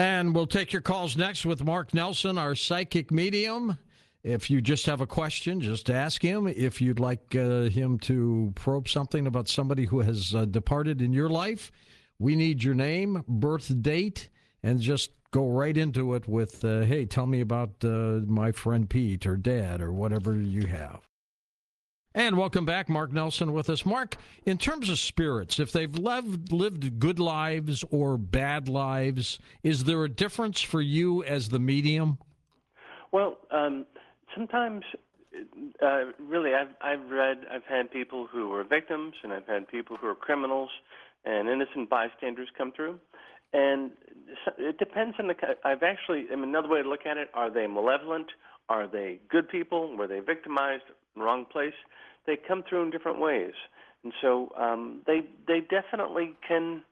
And we'll take your calls next with Mark Nelson, our psychic medium. If you just have a question, just ask him. If you'd like him to probe something about somebody who has departed in your life, we need your name, birth date, and just go right into it with, hey, tell me about my friend Pete or Dad or whatever you have. And welcome back, Mark Nelson with us. Mark, in terms of spirits, if they've lived good lives or bad lives, is there a difference for you as the medium? Well, sometimes, really, I've had people who were victims, and I've had people who are criminals, and innocent bystanders come through, and it depends on another way to look at it: are they malevolent? Are they good people? Were they victimized in the wrong place? They come through in different ways, and so they definitely can.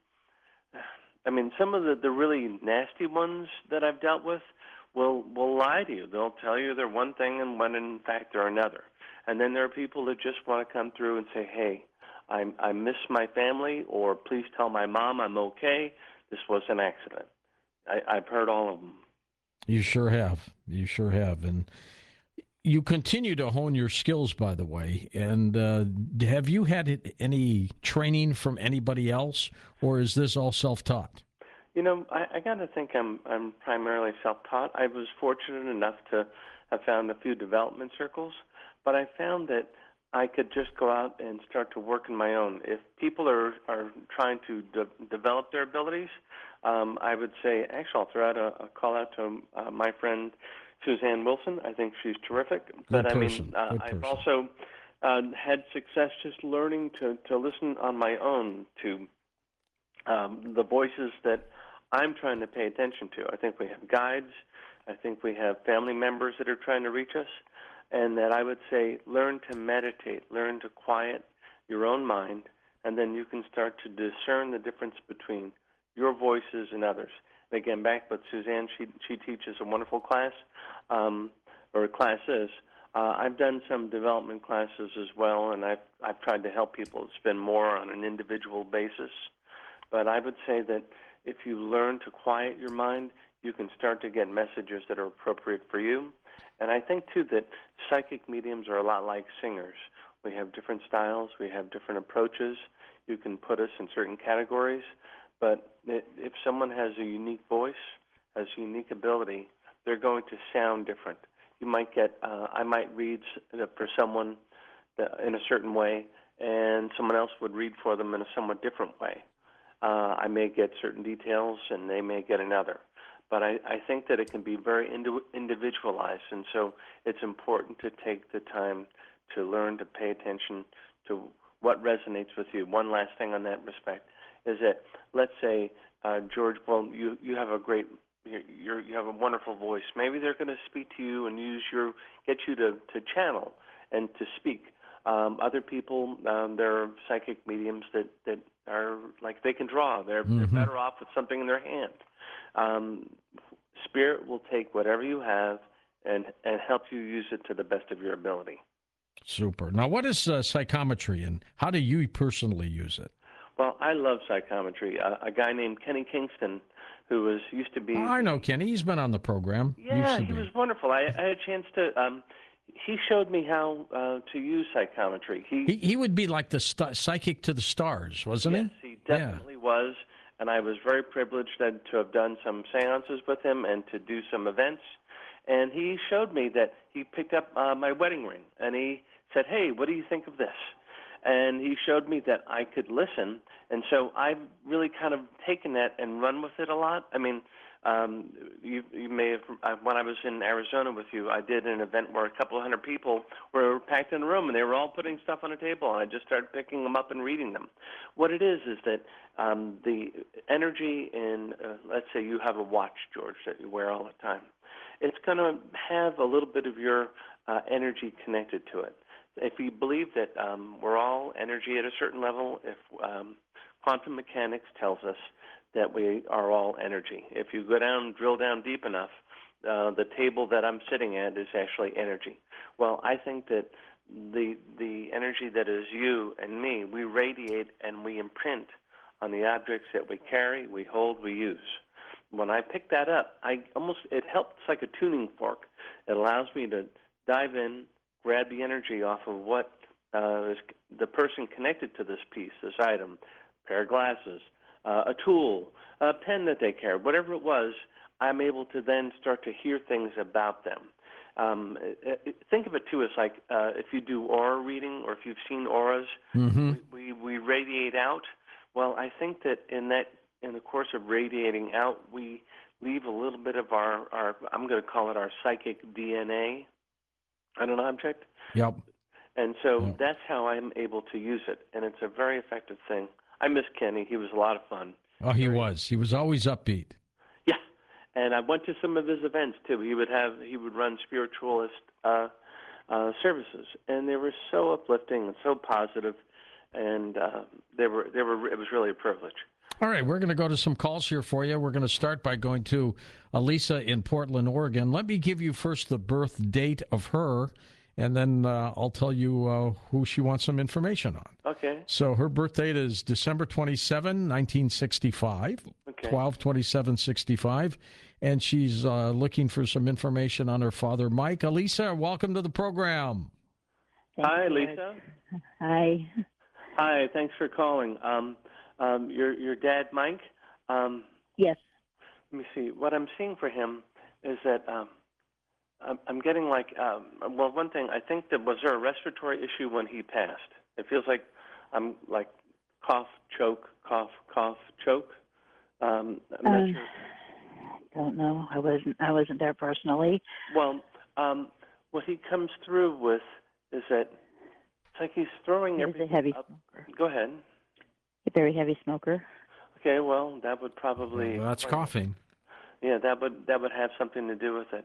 I mean, some of the really nasty ones that I've dealt with will lie to you. They'll tell you they're one thing and when in fact they're another. And then there are people that just want to come through and say, hey, I miss my family, or please tell my mom I'm okay. This was an accident. I've heard all of them. You sure have. You sure have. And you continue to hone your skills, by the way. And have you had any training from anybody else, or is this all self-taught? You know, I got to think I'm primarily self-taught. I was fortunate enough to have found a few development circles, but I found that I could just go out and start to work on my own. If people are trying to develop their abilities, I would say, actually, I'll throw out a call out to my friend Suzanne Wilson. I think she's terrific. But I mean, I've also had success just learning to listen on my own to the voices that I'm trying to pay attention to. I think we have guides. I think we have family members that are trying to reach us. And that I would say learn to meditate, learn to quiet your own mind, and then you can start to discern the difference between your voices and others. And again, back with Suzanne, she teaches a wonderful class, or classes. I've done some development classes as well, and I've tried to help people spend more on an individual basis. But I would say that if you learn to quiet your mind, you can start to get messages that are appropriate for you. And I think, too, that psychic mediums are a lot like singers. We have different styles. We have different approaches. You can put us in certain categories. But if someone has a unique voice, has a unique ability, they're going to sound different. You might get, I might read for someone in a certain way, and someone else would read for them in a somewhat different way. I may get certain details, and they may get another. But I think that it can be very individualized, and so it's important to take the time to learn to pay attention to what resonates with you. One last thing on that respect is that, let's say, George, well, you have you have a wonderful voice. Maybe they're going to speak to you and get you to channel and to speak. Other people, there are psychic mediums that are like they can draw. They're better off with something in their hand. Spirit will take whatever you have and help you use it to the best of your ability. Super. Now, what is psychometry, and how do you personally use it? Well, I love psychometry. A guy named Kenny Kingston, who used to be... Oh, I know Kenny. He's been on the program. Yeah, he was wonderful. I had a chance to... he showed me how to use psychometry. He would be like the psychic to the stars, wasn't he? Yes, he definitely was. And I was very privileged to have done some seances with him and to do some events. And he showed me that he picked up my wedding ring, and he said, hey, what do you think of this? And he showed me that I could listen. And so I've really kind of taken that and run with it a lot. I mean, you may have, when I was in Arizona with you, I did an event where a couple of hundred people were packed in a room, and they were all putting stuff on a table, and I just started picking them up and reading them. What it is that the energy in, let's say you have a watch, George, that you wear all the time. It's going to have a little bit of your energy connected to it. If you believe that we're all energy at a certain level, if quantum mechanics tells us that we are all energy. If you drill down deep enough, the table that I'm sitting at is actually energy. Well, I think that the energy that is you and me, we radiate and we imprint on the objects that we carry, we hold, we use. when I pick that up, it helps like a tuning fork. It allows me to dive in, grab the energy off of what is the person connected to this piece, this item, a pair of glasses, a tool, a pen that they carry, whatever it was. I'm able to then start to hear things about them. Think of it too as like if you do aura reading or if you've seen auras, we radiate out. Well, I think that in the course of radiating out, we leave a little bit of our I'm going to call it our psychic DNA on an object. Yep. And so that's how I'm able to use it, and it's a very effective thing. I miss Kenny. He was a lot of fun. Oh, he was. He was always upbeat. Yeah, and I went to some of his events too. He would run spiritualist services, and they were so uplifting and so positive, and it was really a privilege. All right, we're going to go to some calls here for you. We're going to start by going to Elisa in Portland, Oregon. Let me give you first the birth date of her, and then I'll tell you who she wants some information on. Okay. So her birth date is December 27, 1965, okay. 12/27/65, and she's looking for some information on her father, Mike. Elisa, welcome to the program. Hi, Lisa. Hi. Hi, thanks for calling. Your dad, Mike? Yes. Let me see. What I'm seeing for him is that I'm getting like, well, one thing, I think that was there a respiratory issue when he passed? It feels like I'm like cough, choke, choke. I'm not sure. Don't know. I wasn't there personally. Well, what he comes through with is that it's like he's throwing everything He's a heavy up. smoker. Go ahead. A very heavy smoker. Okay, well, that would probably... Well, that's coughing. Yeah, that would have something to do with it.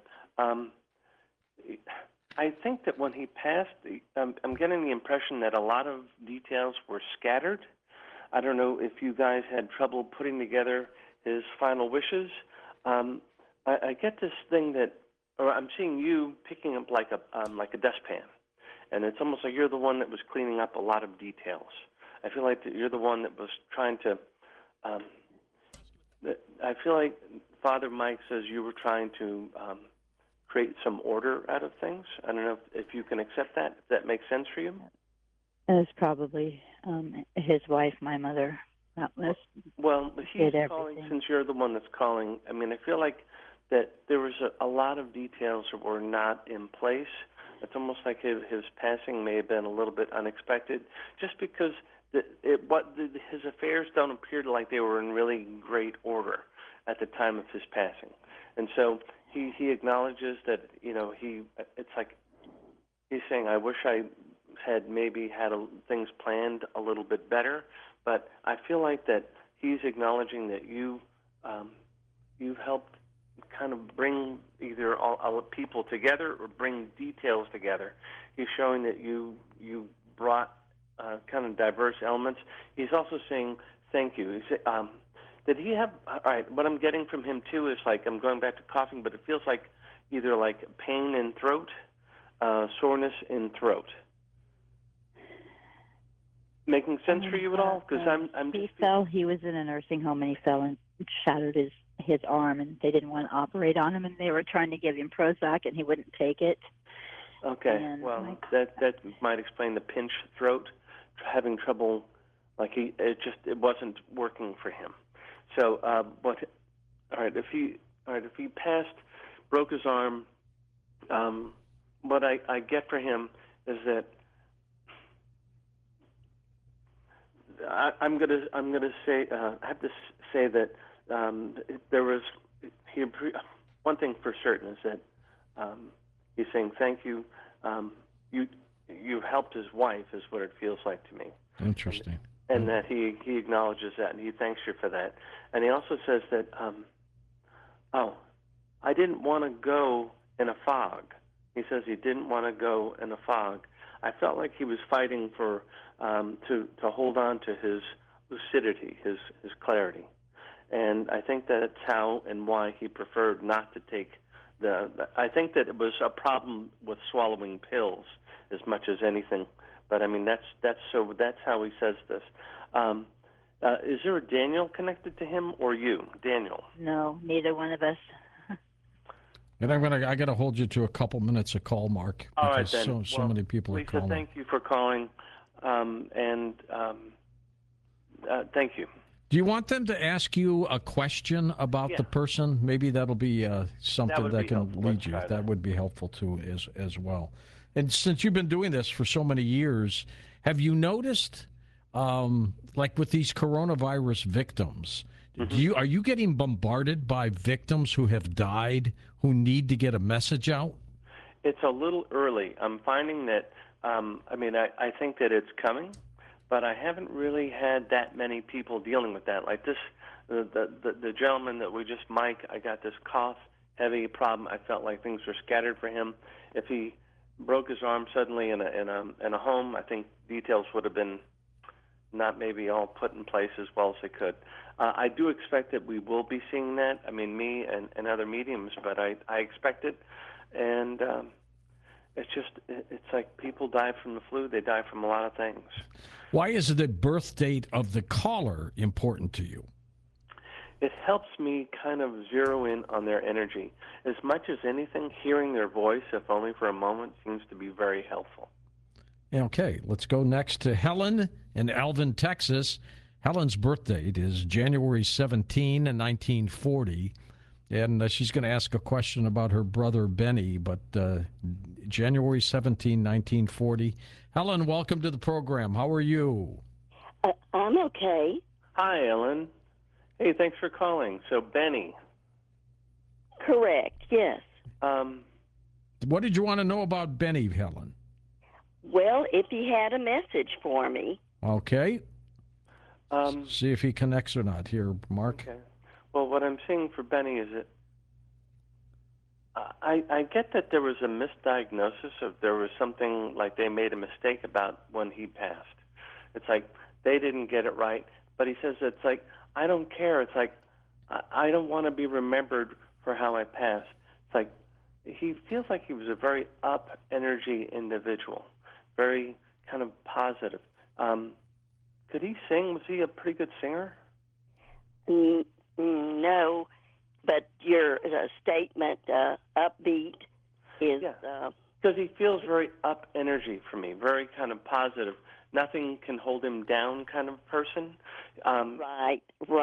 I think that when he passed, I'm getting the impression that a lot of details were scattered. I don't know if you guys had trouble putting together his final wishes. I get this thing that, or I'm seeing you picking up like a dustpan, and it's almost like you're the one that was cleaning up a lot of details. I feel like that you're the one that was trying to. I feel like Father Mike says you were trying to create some order out of things. I don't know if you can accept that. If that makes sense for you. It was probably his wife, my mother. That was. Well, he's did calling everything. since you're the one that's calling. I mean, I feel like that there was a lot of details that were not in place. It's almost like his passing may have been a little bit unexpected, just because his affairs don't appear like they were in really great order at the time of his passing, and so he acknowledges that it's like he's saying, I wish I had maybe had things planned a little bit better, but I feel like that he's acknowledging that you've helped kind of bring either all people together or bring details together. He's showing that you brought kind of diverse elements. He's also saying thank you. Did he have, all right, what I'm getting from him too is like, I'm going back to coughing, but it feels like either like pain in throat, soreness in throat. Making sense for you at all? Because I'm He just... fell. He was in a nursing home and he fell and shattered his arm, and they didn't want to operate on him, and they were trying to give him Prozac, and he wouldn't take it. Okay, And well, that might explain the pinch throat, having trouble, like it wasn't working for him. So, all right, if he passed, broke his arm, what I get for him is that I'm gonna say I have to say that there was one thing for certain is that he's saying thank you. You helped his wife is what it feels like to me. Interesting. And that he acknowledges that and he thanks you for that. And he also says that I didn't want to go in a fog. He says he didn't want to go in a fog. I felt like he was fighting for to hold on to his lucidity, his clarity. And I think that's how and why he preferred not to take I think that it was a problem with swallowing pills as much as anything. But I mean, that's how he says this. Is there a Daniel connected to him or you, Daniel? No, neither one of us. And I got to hold you to a couple minutes of call, Mark, All right, because then. so Well, many people are Lisa, calling. thank you for calling, thank you. Do you want them to ask you a question about Yeah. the person? Maybe that'll be something would that be can helpful. lead Let's you. try That would be helpful too, as well. And since you've been doing this for so many years, have you noticed, like with these coronavirus victims, Mm-hmm. are you getting bombarded by victims who have died who need to get a message out? It's a little early. I'm finding that, I think that it's coming, but I haven't really had that many people dealing with that. Like this, the gentleman that we just Mike, I got this cough, heavy problem. I felt like things were scattered for him. If he broke his arm suddenly in a home, I think details would have been not maybe all put in place as well as they could. I do expect that we will be seeing that. I mean, me and other mediums, but I expect it, and it's like people die from the flu. They die from a lot of things. Why is the birth date of the caller important to you? It helps me kind of zero in on their energy. As much as anything, hearing their voice, if only for a moment, seems to be very helpful. Okay, let's go next to Helen in Alvin, Texas. Helen's birth date is January 17, 1940, and she's going to ask a question about her brother Benny, but January 17, 1940. Helen, welcome to the program. How are you? I'm okay. Hi, Ellen. Hey, thanks for calling. So, Benny. Correct, yes. What did you want to know about Benny, Helen? Well, if he had a message for me. Okay. See if he connects or not. Here, Mark. Okay. Well, what I'm seeing for Benny is that I get that there was a misdiagnosis of there was something like they made a mistake about when he passed. It's like they didn't get it right, but he says it's like, I don't care. It's like, I don't want to be remembered for how I passed. It's like he feels like he was a very up energy individual, very kind of positive. Could he sing? Was he a pretty good singer? No, but your statement, upbeat, is... Because he feels very up energy for me, very kind of positive. Nothing can hold him down kind of person. Right.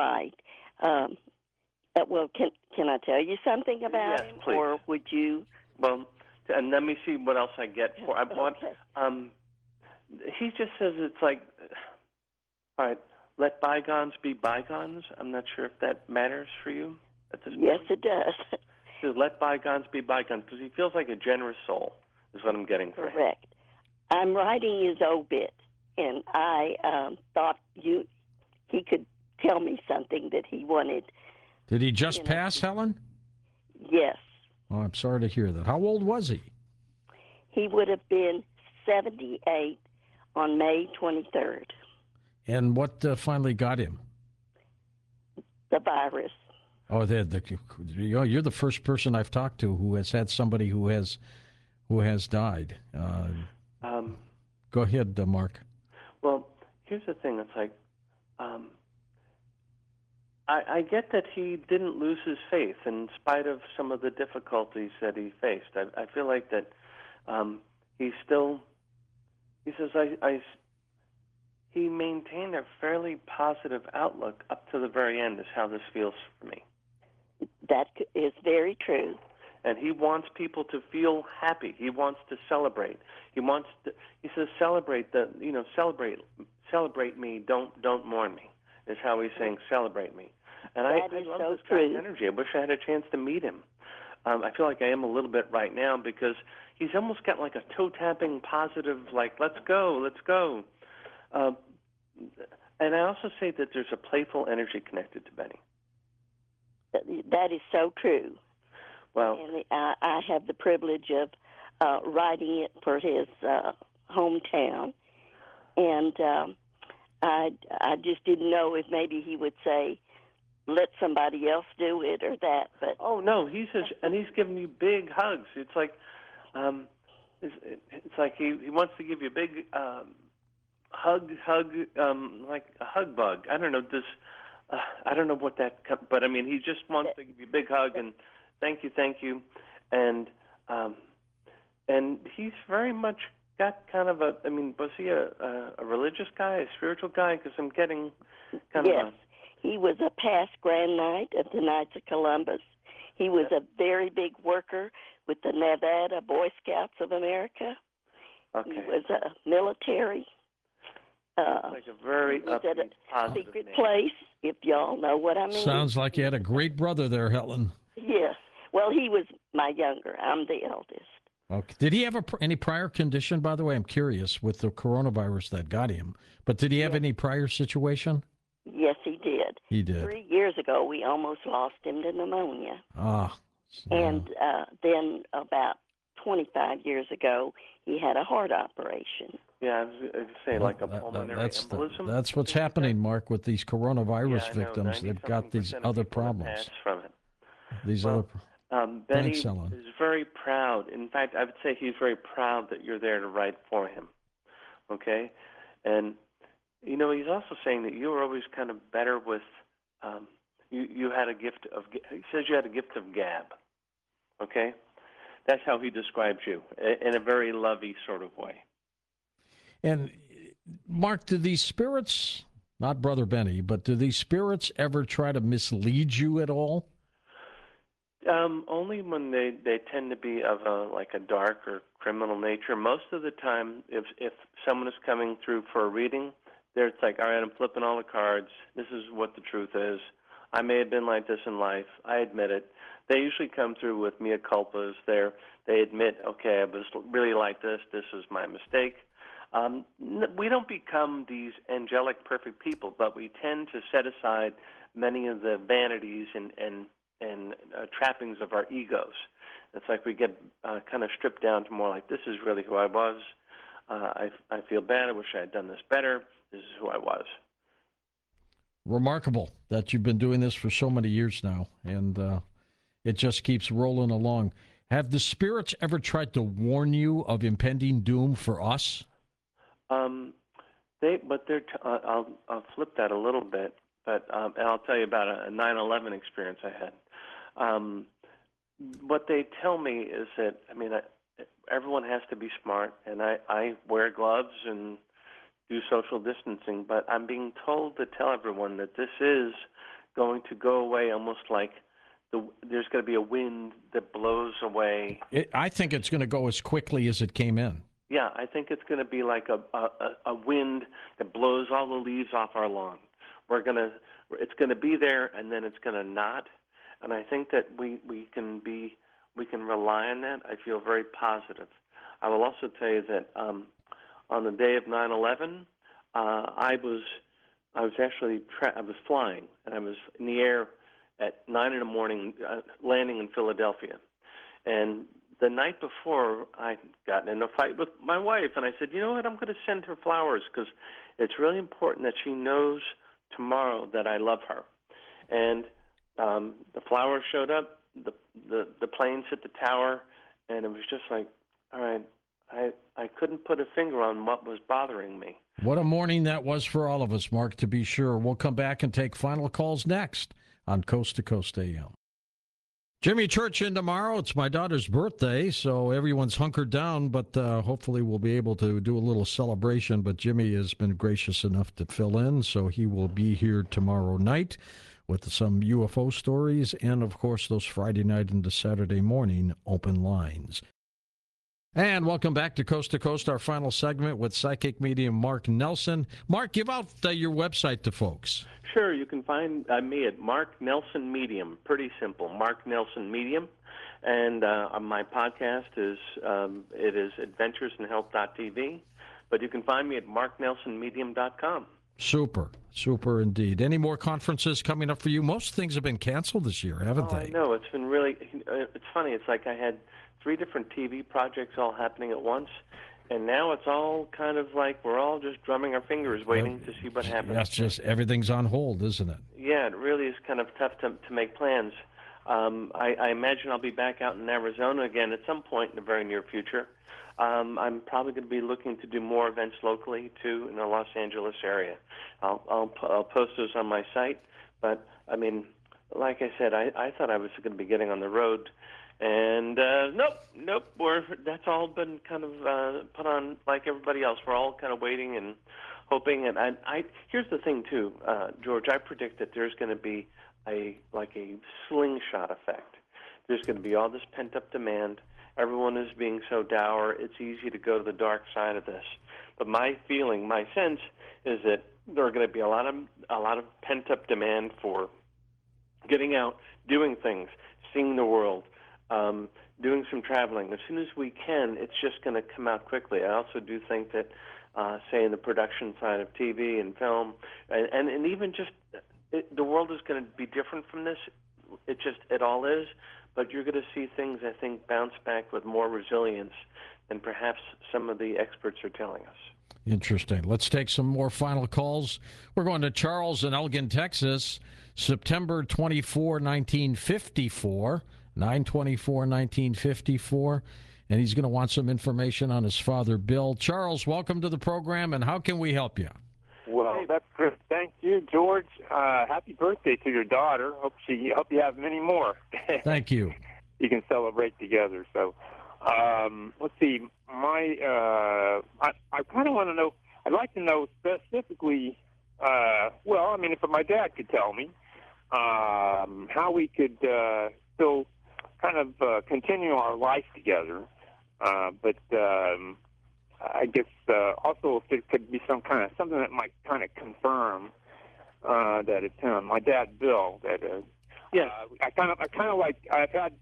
Well, can I tell you something about him? Please. Or would you... Well, and let me see what else I get for. I want. Okay. He just says it's like, all right, let bygones be bygones. I'm not sure if that matters for you at this point. Yes, it does. He says let bygones be bygones because he feels like a generous soul is what I'm getting for him. Correct. I'm writing his obit, and I thought he could tell me something that he wanted. Did he just pass, Helen? Yes. Oh, I'm sorry to hear that. How old was he? He would have been 78 on May 23rd. And what finally got him? The virus. Oh, you're the first person I've talked to who has had somebody who has died. Go ahead, Mark. Well, here's the thing. It's like, I get that he didn't lose his faith in spite of some of the difficulties that he faced. I feel like that he says, he maintained a fairly positive outlook up to the very end is how this feels for me. That is very true. And he wants people to feel happy. He wants to celebrate. He says, celebrate me, don't mourn me, is how he's saying celebrate me. And I love so this true. guy's energy. I wish I had a chance to meet him. I feel like I am a little bit right now because he's almost got like a toe-tapping positive, like, let's go. And I also say that there's a playful energy connected to Benny. That is so true. Well, and I have the privilege of writing it for his hometown, and I just didn't know if maybe he would say, let somebody else do it or that. But oh no, he says, and he's giving you big hugs. It's like he wants to give you a big like a hug bug. I don't know. I don't know what but I mean, he just wants to give you a big hug and thank you, and he's very much got kind of a. I mean, was he a religious guy, a spiritual guy? Because I'm getting kind yes, of. He was a past Grand Knight of the Knights of Columbus. He was a very big worker with the Nevada Boy Scouts of America. Okay. He was a military. Like a very he was at a positive secret name. place, if y'all know what I mean. Sounds like you had a great brother there, Helen. Yes. Well, he was my younger. I'm the eldest. Okay. Did he have any prior condition, by the way? I'm curious with the coronavirus that got him. But did he have any prior situation? Yes, he did. He did. 3 years ago, we almost lost him to pneumonia. Ah. And then about 25 years ago, he had a heart operation. Yeah, I was saying like a pulmonary embolism. That's what's happening, Mark, with these coronavirus Yeah, victims. They've got these other problems. From it. These Well, Benny Thanks, Ellen. is very proud. In fact, I would say he's very proud that you're there to write for him. Okay? And, you know, he's also saying that you were always kind of better with, you had a gift of, he says you had a gift of gab. Okay? That's how he describes you, in a very lovey sort of way. And, Mark, do these spirits, not Brother Benny, but do these spirits ever try to mislead you at all? Only when they tend to be of a dark or criminal nature. Most of the time, if someone is coming through for a reading, it's like, all right, I'm flipping all the cards. This is what the truth is. I may have been like this in life. I admit it. They usually come through with mea culpas. They admit, okay, I was really like this. This is my mistake. We don't become these angelic, perfect people, but we tend to set aside many of the vanities and trappings of our egos. It's like we get kind of stripped down to more like, this is really who I was. I feel bad. I wish I had done this better. This is who I was. Remarkable that you've been doing this for so many years now, and it just keeps rolling along. Have the spirits ever tried to warn you of impending doom for us? I'll flip that a little bit, but and I'll tell you about a 9/11 experience I had. What they tell me is that, I mean, everyone has to be smart, and I wear gloves and do social distancing, but I'm being told to tell everyone that this is going to go away almost like there's going to be a wind that blows away. I think it's going to go as quickly as it came in. Yeah, I think it's going to be like a wind that blows all the leaves off our lawn. It's going to be there, and then it's going to not. And I think that we can rely on that. I feel very positive. I will also tell you that on the day of 9/11, I was flying, and I was in the air at 9 in the morning, landing in Philadelphia, and the night before, I'd gotten in a fight with my wife, and I said, you know what, I'm going to send her flowers because it's really important that she knows tomorrow that I love her. And the flowers showed up, the planes hit the tower, and it was just like, all right, I couldn't put a finger on what was bothering me. What a morning that was for all of us, Mark, to be sure. We'll come back and take final calls next on Coast to Coast AM. Jimmy Church in tomorrow. It's my daughter's birthday, so everyone's hunkered down, but hopefully we'll be able to do a little celebration. But Jimmy has been gracious enough to fill in, so he will be here tomorrow night with some UFO stories and, of course, those Friday night into Saturday morning open lines. And welcome back to Coast, our final segment with psychic medium Mark Nelson. Mark, give out your website to folks. Sure, you can find me at Mark Nelson Medium. Pretty simple, Mark Nelson Medium. And my podcast is adventuresinhealth.tv. But you can find me at marknelsonmedium.com. Super indeed. Any more conferences coming up for you? Most things have been canceled this year, haven't they? I know. It's been really, it's funny. It's like I had 3 different TV projects all happening at once. And now it's all kind of like we're all just drumming our fingers waiting to see what happens. That's just everything's on hold, isn't it? Yeah, it really is kind of tough to make plans. I imagine I'll be back out in Arizona again at some point in the very near future. I'm probably going to be looking to do more events locally too in the Los Angeles area. I'll post those on my site. But I mean, like I said, I thought I was going to be getting on the road, and nope. That's all been kind of put on like everybody else. We're all kind of waiting and hoping. And I here's the thing too, George. I predict that there's going to be a slingshot effect. There's going to be all this pent up demand. Everyone is being so dour. It's easy to go to the dark side of this. But my sense is that there are going to be a lot of pent up demand for getting out, doing things, seeing the world, doing some traveling. As soon as we can, it's just going to come out quickly. I also do think that, say, in the production side of TV and film, and even just the world is going to be different from this. It all is. But you're going to see things, I think, bounce back with more resilience than perhaps some of the experts are telling us. Interesting. Let's take some more final calls. We're going to Charles in Elgin, Texas, September 24, 1954, 9/24/1954, and he's going to want some information on his father, Bill. Charles, welcome to the program, and how can we help you? Well, that's good. Thank you, George. Happy birthday to your daughter. Hope you have many more. Thank you. You can celebrate together. So, let's see. I kind of want to know. I'd like to know specifically. If my dad could tell me how we could still kind of continue our life together, but. I guess also if there could be something that might kind of confirm that it's him. My dad, Bill. I kind of like. I've had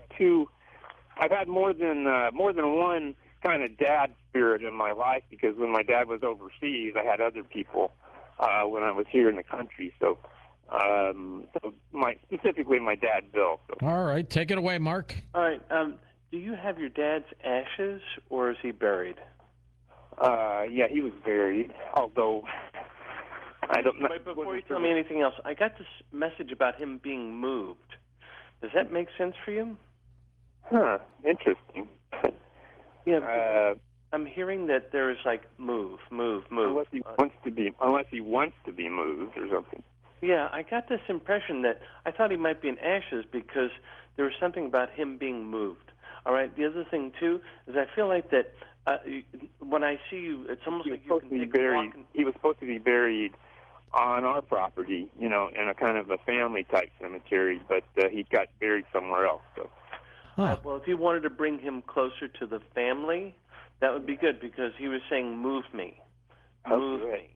more than one kind of dad spirit in my life, because when my dad was overseas, I had other people when I was here in the country. So, specifically my dad, Bill. So. All right, take it away, Mark. All right. Do you have your dad's ashes, or is he buried? Yeah, he was buried, although I don't know. But before you tell me anything else, I got this message about him being moved. Does that make sense for you? Huh, interesting. Yeah, I'm hearing that there is move. Unless he wants to be moved or something. Yeah, I got this impression that I thought he might be in ashes because there was something about him being moved. All right, the other thing, too, is I feel like that when I see you, it's almost like you can take a walk. He was supposed to be buried on our property, in a kind of a family-type cemetery, but he got buried somewhere else. So. Well, if you wanted to bring him closer to the family, that would be good, because he was saying, move me. Move me.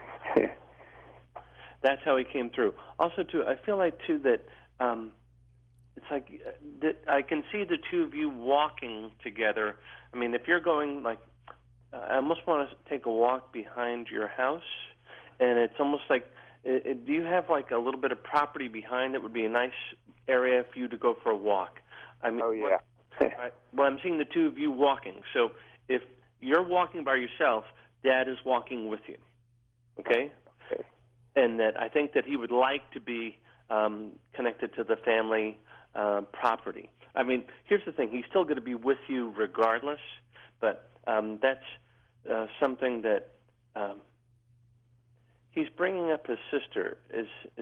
That's how he came through. Also, too, I feel like, too, that it's like I can see the two of you walking together. I mean, if you're going, I almost want to take a walk behind your house, and it's almost like, do you have, a little bit of property behind that would be a nice area for you to go for a walk? I mean, oh, yeah. Well, I'm seeing the two of you walking. So if you're walking by yourself, Dad is walking with you, okay? And that I think that he would like to be connected to the family property. I mean, here's the thing. He's still going to be with you regardless, but that's something that he's bringing up his sister. Is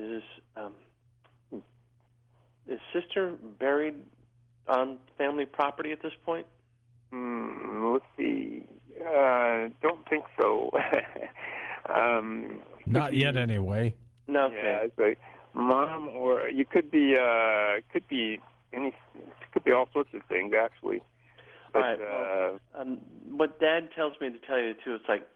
sister buried on family property at this point? Let's see. Don't think so. Not yet, anyway. No. Okay. Yeah, it's like mom, or you could be all sorts of things actually. But, all right. Well, what Dad tells me to tell you too, it's like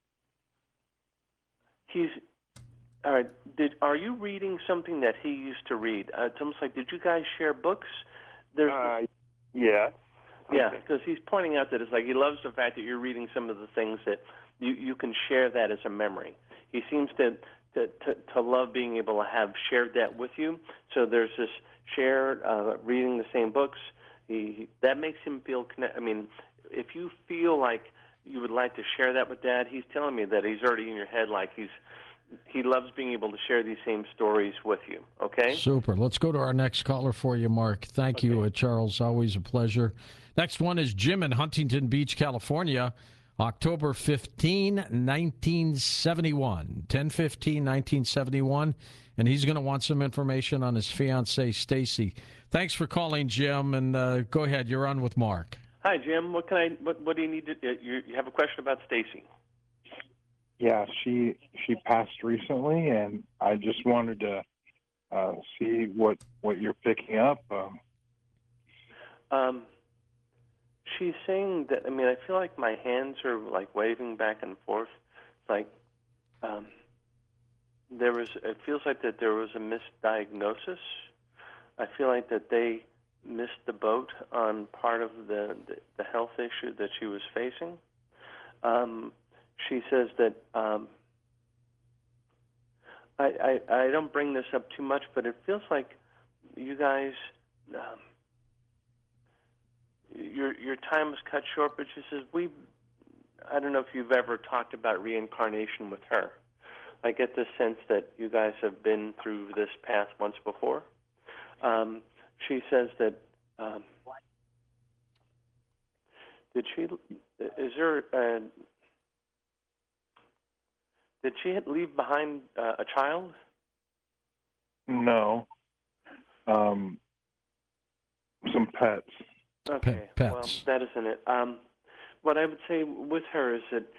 he's. All right. Are you reading something that he used to read? It's almost like, did you guys share books? Yeah. Yeah, because he's pointing out that it's like he loves the fact that you're reading some of the things that you can share that as a memory. He seems to love being able to have shared that with you. So there's this shared reading the same books. That makes him feel connected. I mean, if you feel like you would like to share that with Dad, he's telling me that he's already in your head, like he's he loves being able to share these same stories with you. Okay. Super. Let's go to our next caller for you, Mark. Thank you, Charles. Always a pleasure. Next one is Jim in Huntington Beach, California. October 15, 1971. 10/15, 1971. And he's going to want some information on his fiancée, Stacy. Thanks for calling, Jim. And go ahead. You're on with Mark. Hi, Jim. What do you need to? You have a question about Stacy? Yeah, she passed recently, and I just wanted to see what you're picking up. She's saying that. I mean, I feel like my hands are like waving back and forth. Like it feels like that there was a misdiagnosis. I feel like that they missed the boat on part of the health issue that she was facing. She says that I don't bring this up too much, but it feels like you guys your time was cut short. But she says I don't know if you've ever talked about reincarnation with her. I get the sense that you guys have been through this path once before. She says that did she leave behind a child? No. Some pets. Okay. Pets. Well, that isn't it. What I would say with her is that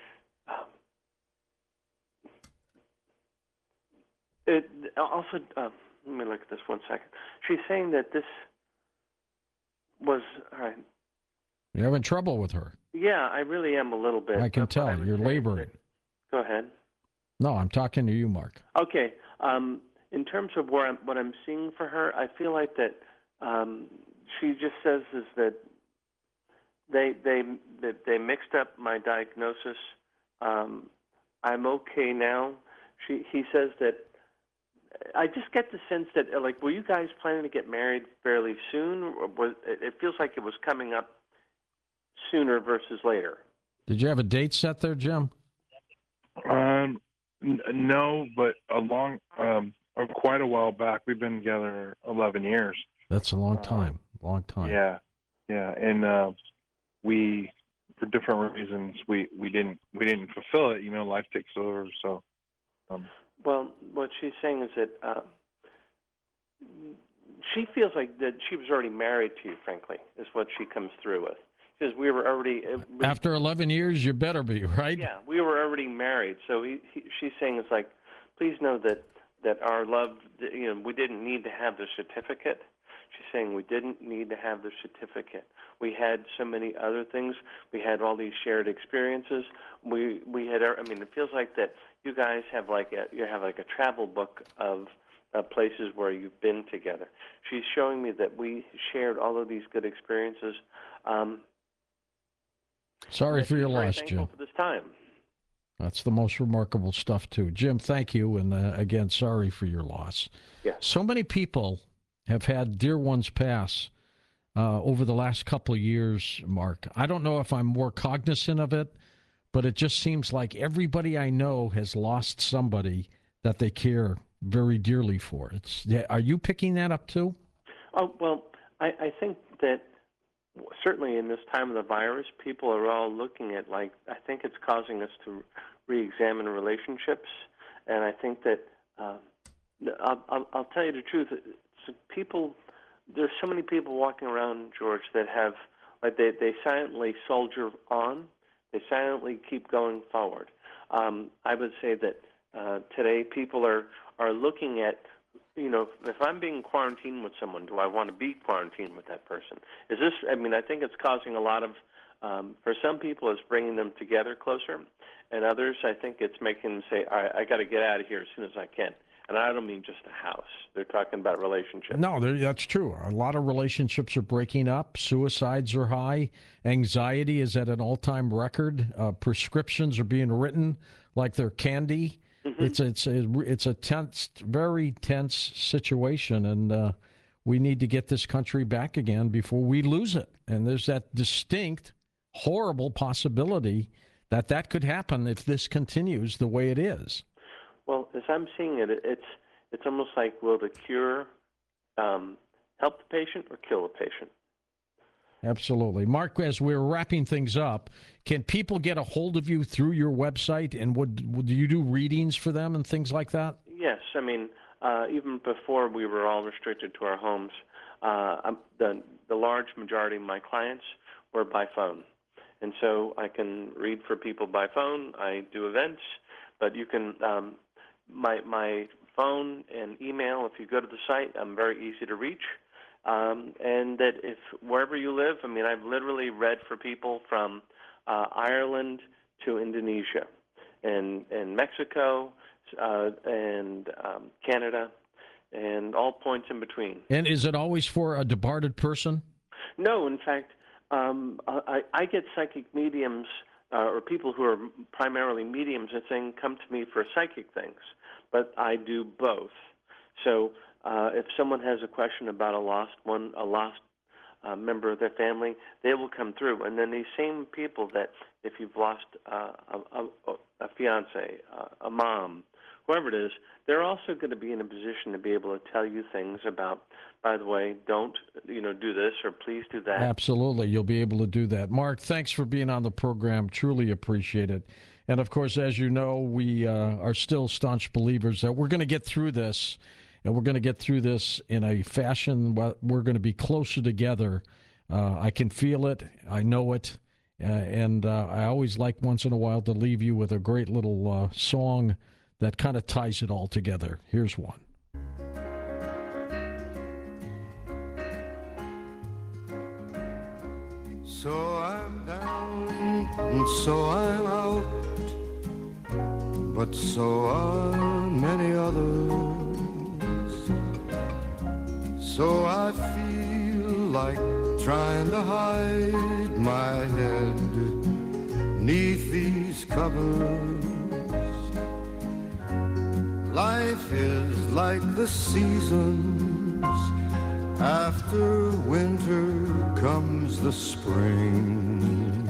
it also. Let me look at this 1 second. She's saying that this was all right. You're having trouble with her. Yeah, I really am a little bit. I can tell. You're laboring. Go ahead. No, I'm talking to you, Mark. Okay. In terms of what I'm seeing for her, I feel like that she just says is that they mixed up my diagnosis. I'm okay now. He says that I just get the sense that like, were you guys planning to get married fairly soon? Or it feels like it was coming up sooner versus later. Did you have a date set there, Jim? No, but quite a while back. We've been together 11 years. That's a long time. Long time. Yeah, and we, for different reasons, we didn't fulfill it. You know, life takes over. So, well, what she's saying is that she feels like that she was already married to you. Frankly, is what she comes through with. Because we were already after 11 years, you better be right. Yeah, we were already married. So she's saying it's like, please know that our love, we didn't need to have the certificate. She's saying we didn't need to have the certificate. We had so many other things. We had all these shared experiences. We had. I mean, it feels like that you guys have like a travel book of places where you've been together. She's showing me that we shared all of these good experiences. Sorry for your loss, thankful Jim. for this time. That's the most remarkable stuff, too. Jim, thank you. And again, sorry for your loss. Yeah. So many people have had dear ones pass over the last couple of years, Mark. I don't know if I'm more cognizant of it, but it just seems like everybody I know has lost somebody that they care very dearly for. Are you picking that up, too? Oh, well, I think that certainly in this time of the virus, people are all looking at, I think it's causing us to re-examine relationships. And I think that, I'll tell you the truth, there's so many people walking around, George, that have, they silently soldier on. They silently keep going forward. I would say that today people are looking at, if I'm being quarantined with someone, do I want to be quarantined with that person? I think it's causing a lot of, for some people, it's bringing them together closer. And others, I think it's making them say, all right, I got to get out of here as soon as I can. And I don't mean just a house. They're talking about relationships. No, that's true. A lot of relationships are breaking up. Suicides are high. Anxiety is at an all-time record. Prescriptions are being written like they're candy. Mm-hmm. It's a tense, very tense situation, and we need to get this country back again before we lose it. And there's that distinct, horrible possibility that could happen if this continues the way it is. Well, as I'm seeing it, it's almost like, will the cure help the patient or kill the patient? Absolutely. Mark, as we're wrapping things up, can people get a hold of you through your website? And would you do readings for them and things like that? Yes, I mean, even before we were all restricted to our homes, the large majority of my clients were by phone. And so I can read for people by phone. I do events, but you can, my phone and email, if you go to the site, I'm very easy to reach. And that if wherever you live, I mean, I've literally read for people from Ireland to Indonesia and Mexico and Canada and all points in between. And is it always for a departed person? No, in fact, I get psychic mediums or people who are primarily mediums that saying, come to me for psychic things, but I do both. So if someone has a question about a lost member of their family, they will come through. And then these same people that if you've lost a fiance, a mom, whoever it is, they're also going to be in a position to be able to tell you things about, by the way, don't do this or please do that. Absolutely. You'll be able to do that. Mark, thanks for being on the program. Truly appreciate it. And, of course, as you know, we are still staunch believers that we're going to get through this, and we're going to get through this in a fashion where we're going to be closer together. I can feel it. I know it. And I always like once in a while to leave you with a great little song that kind of ties it all together. Here's one. So I'm down and so I'm out, but so are many others. So I feel like trying to hide my head neath these covers. Life is like the seasons. After winter comes the spring.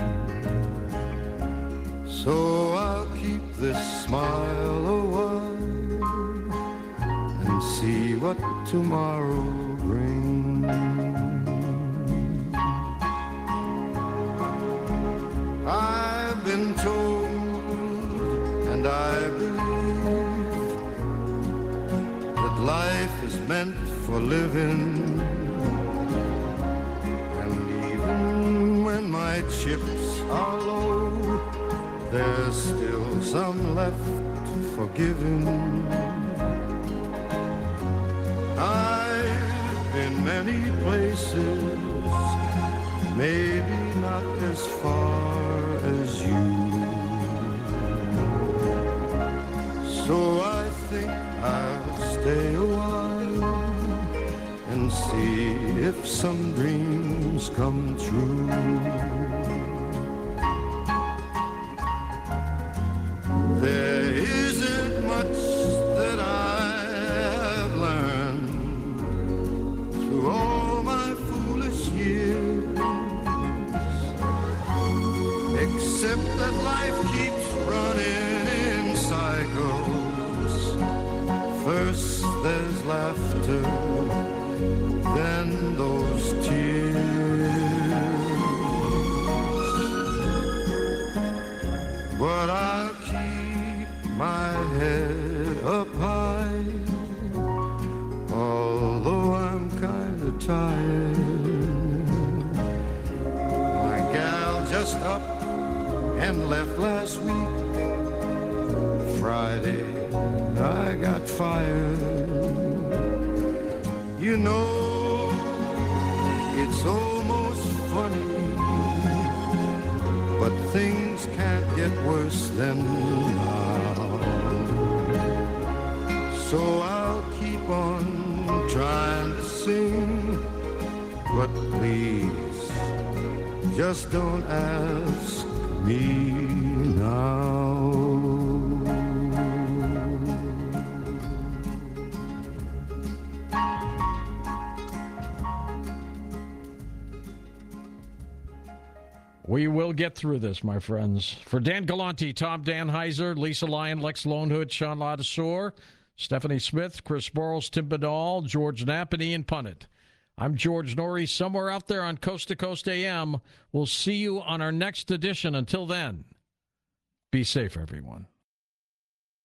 So I'll keep this smile a while and see what tomorrow brings. I've been told and I believe that life is meant for living. My chips are low, there's still some left for giving. I've been many places, maybe not as far as you. So I think I'll stay a while and see if some dreams come true. There isn't much that I have learned through all my foolish years, except that life keeps running in cycles. First there's laughter, then those tears. But I'll keep my head up high, although I'm kind of tired. My gal just up and left last week. Friday I got fired. You know, it's almost funny, but things can't get worse than now. So I'll keep on trying to sing, but please, just don't ask me now. We will get through this, my friends. For Dan Galante, Tom Danheiser, Lisa Lyon, Lex Lonehood, Sean Ladouceur, Stephanie Smith, Chris Borles, Tim Badal, George Knapp, and Ian Punnett. I'm George Norrie, somewhere out there on Coast to Coast AM. We'll see you on our next edition. Until then, be safe, everyone.